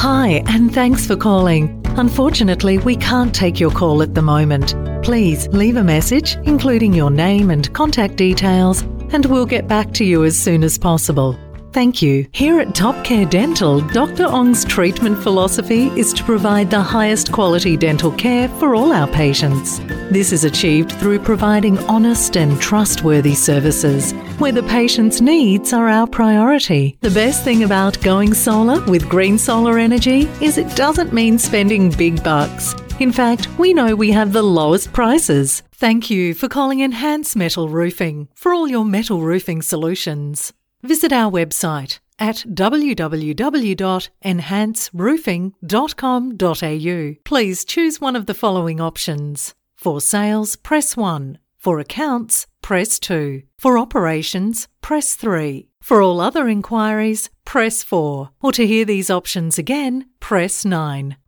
Hi, and thanks for calling. Unfortunately, we can't take your call at the moment. Please leave a message, including your name and contact details, and we'll get back to you as soon as possible. Thank you. Here at Top Care Dental, Dr. Ong's treatment philosophy is to provide the highest quality dental care for all our patients. This is achieved through providing honest and trustworthy services, where the patient's needs are our priority. The best thing about going solar with green solar energy is it doesn't mean spending big bucks. In fact, we know we have the lowest prices. Thank you for calling Enhance Metal Roofing for all your metal roofing solutions. Visit our website at www.enhanceroofing.com.au. Please choose one of the following options. For sales, press 1. For accounts, press 2. For operations, press 3. For all other inquiries, press 4. Or to hear these options again, press 9.